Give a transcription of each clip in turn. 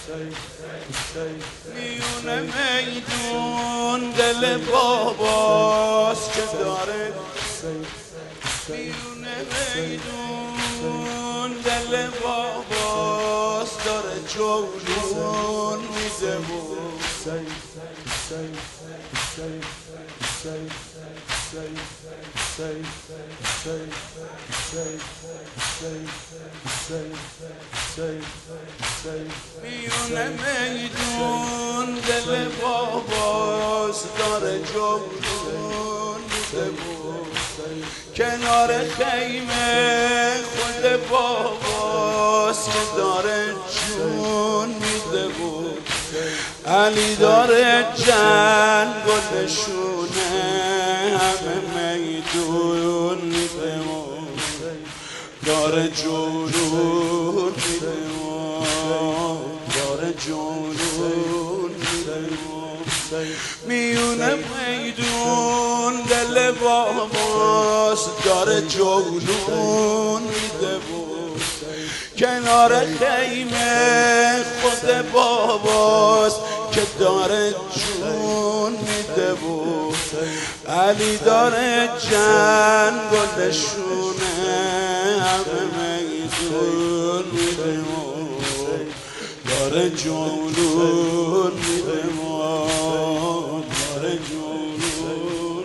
میونه میدون دل باباست که داره، میونه میدون دل باباست داره جولون میده بود. میونه میدون دل باباست داره جولون میده بود. کنار خیمه خود باباست که داره جون میده بود. علی داره جنگ و نشونه همه میدون میده بود. داره جولون میده بود. داره جولون میده بود. میونه میدون دل باباست داره جولون میده بود. کنار خیمه خود باباست که داره جون میده بود. علی داره جنگ و نشونه همه میدون میده بود. داره جولون میده بود. داره جولون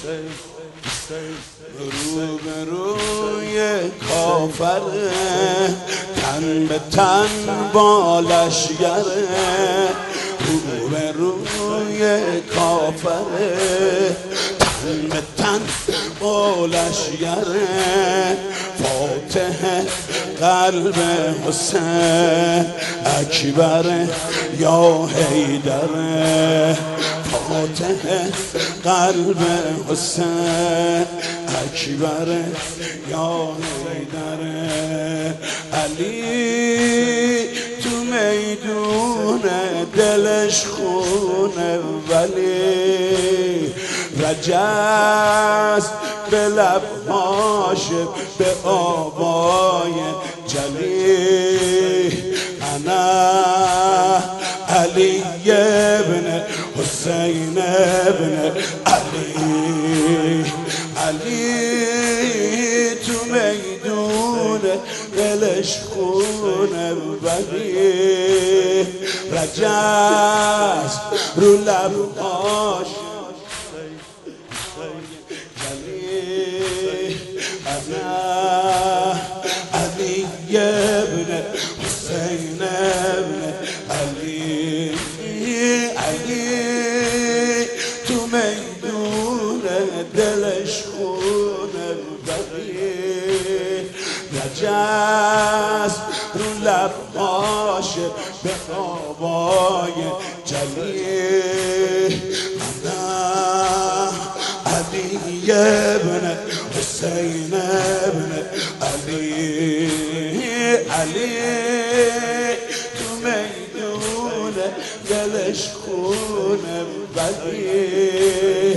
رو به روی کافره، تن به تن با لشگره. رو به روی کافره، تن به تن با لشگره. فاتح قلب حسین اکبر یا حیدره. فاتح قلب حسین اکبر یا حیدره. علی تو میدون دلش خونه ولی رجست به لبهاش به آبای جلی. انا علی ابن حسین ابن علی. علی تو میدون دلش خونه ولی رجست رو لبهاش جلی. انا علی ابن حسین ابن علی. علی تو میدون دلش خونه ولی نجست رو لبهاش به آبای جلی. انا علی ابن حسین ابن علی. علی تو میدون دلش خونه ولی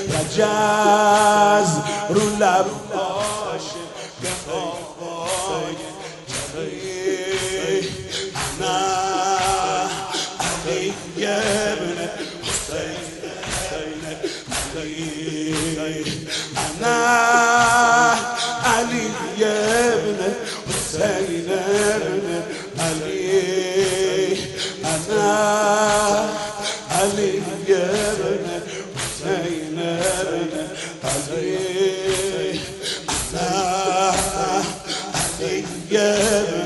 رجز رو لبهاش به آبای جلی. انا علی ابن حسین علی. انا علی ابن حسین ابن علی. انا علی ابن حسین ابن علی. انا علی ابن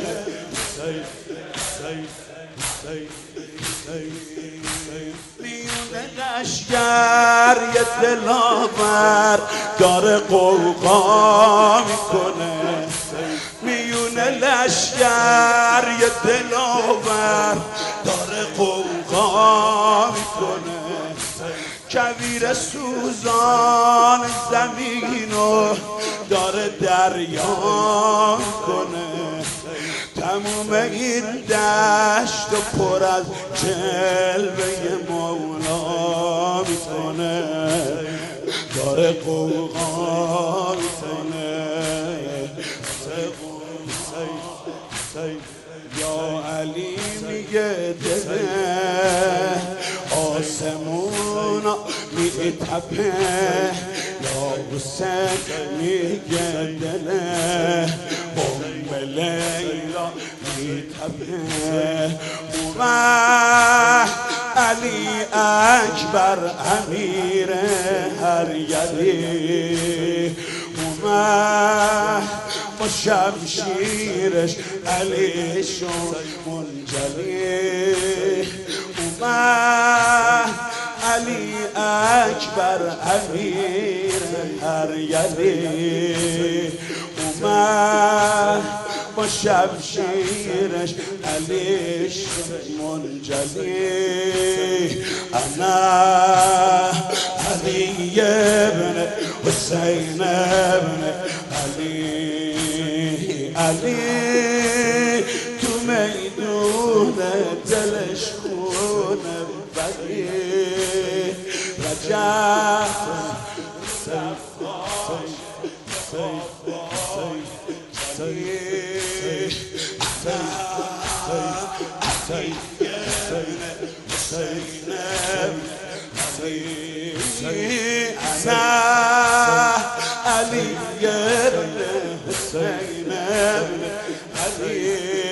میونه لشگر یه دلاور داره قوقا میکنه. میونه لشگر یه دلاور داره قوقا میکنه. کویر سوزان زمینو داره دریا کنه. تموم این دشت و پر از جلوه مولا میکنه. داره قوقا میکنه. یا علی میگه دل آسمونا میتپه یا حسین میگه دل بوم لیلا میتپه اومد علی اکبر امیر هر یلی اومد با شمشیرش علی شد منجلی اومد علی اکبر امیر هر یلی اومد با شمشیرش علی شد منجلی انا علی ابن حسین ابن علی تو میدون دلش خونه بدی رجب علی ابن حسین ابن علی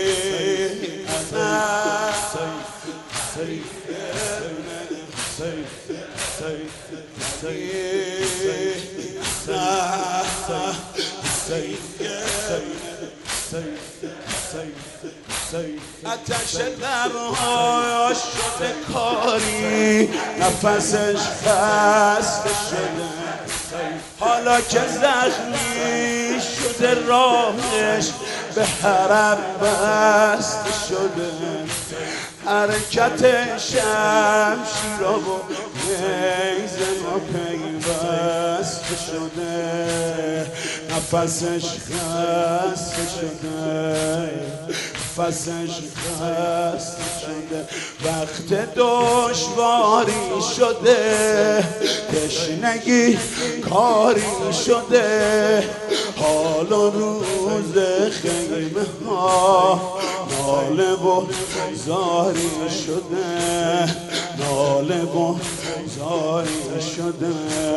آتش درهاش شده کاری نفسش خسته شده حالا که زخمی شده راهش به حرم بسته شده حرکت شمشیرا و نیزه ما پیوسته شده نفسش خسته شده نفسش خسته شده وقت دشواری شده تشنگی کاری شده حال و روز خیمه ها ناله و زاری شده ناله و زاری شده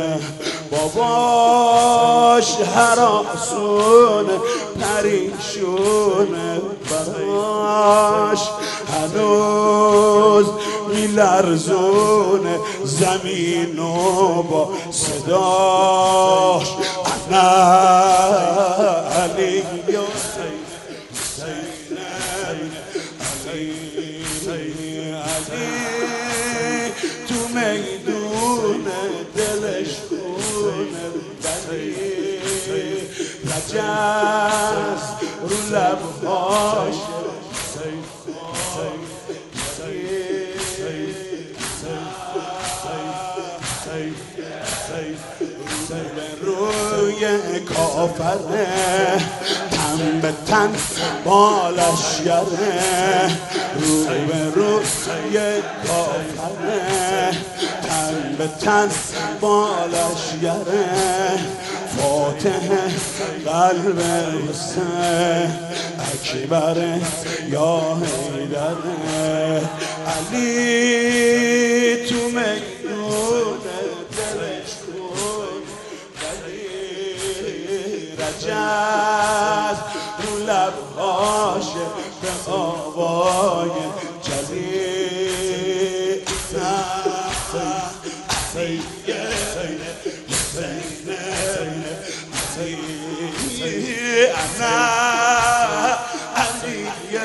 باباش هراسونه پریشونه براش هنوز میلرزونه زمین و با صداش انا علی تو میدون دلش خونه بدی رجز رو لبهاش روی کافره تن به تن بالش گره روی کافره تن به تن بالش گره فاتح قلب حسین اکبر یا حیدر علی تو میدون دلش کن رجز رو لبهاش به آوای جلی انا علی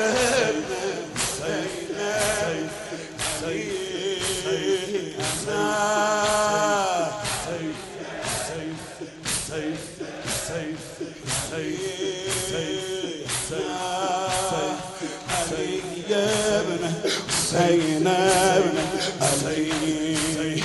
حسین ابن علی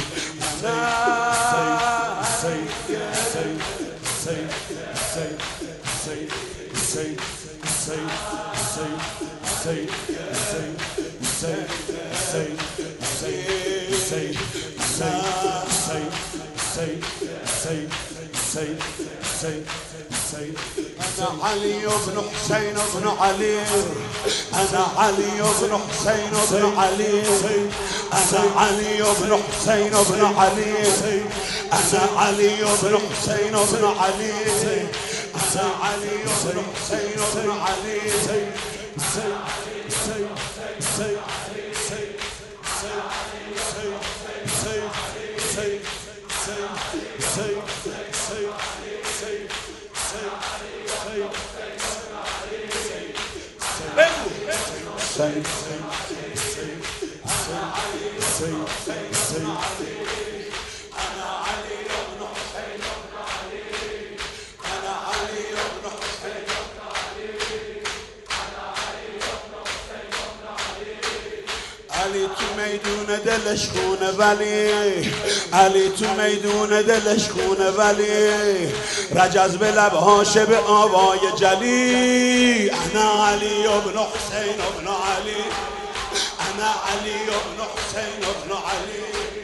أنا علي بن حسين بن علي أنا علي بن حسين بن علي أنا علي بن حسين بن علي أنا علي بن حسين بن علي أنا علي بن حسين بن علي علي تو میدون دلش خونه ولی علی تو میدون دلش خونه ولی رجز به لبهاش به آوای جلی انا علی ابن حسین ابن علی انا علی ابن حسین ابن علی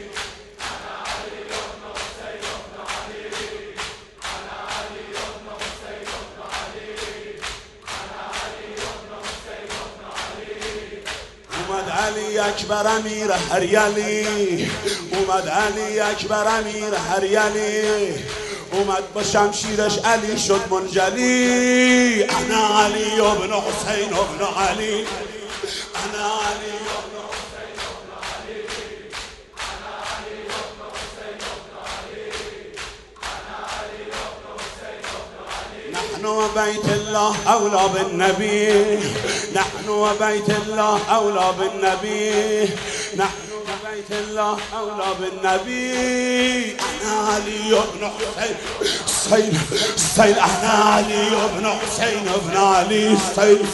اومد علی اکبر امیر هر یلی اومد علی اکبر امیر هر یلی اومد با شمشیرش علی شد منجلی انا علی ابن حسین ابن علی انا علی ابن حسین ابن علی انا علی ابن حسین ابن علی انا علی ابن حسین ابن علی نحن وبيت الله أولى بالنبي نحن وبيت الله أولى بالنبي نحن وبيت الله أولى بالنبي أنا علي بن حسين حسين أنا علي بن حسين بن علي حسين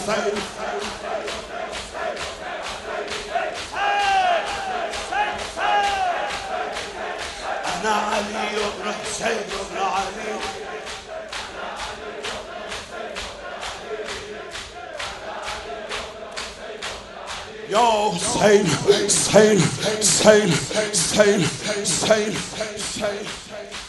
أنا علي بن حسين بن علي يا حسين حسين حسين حسين حسين حسين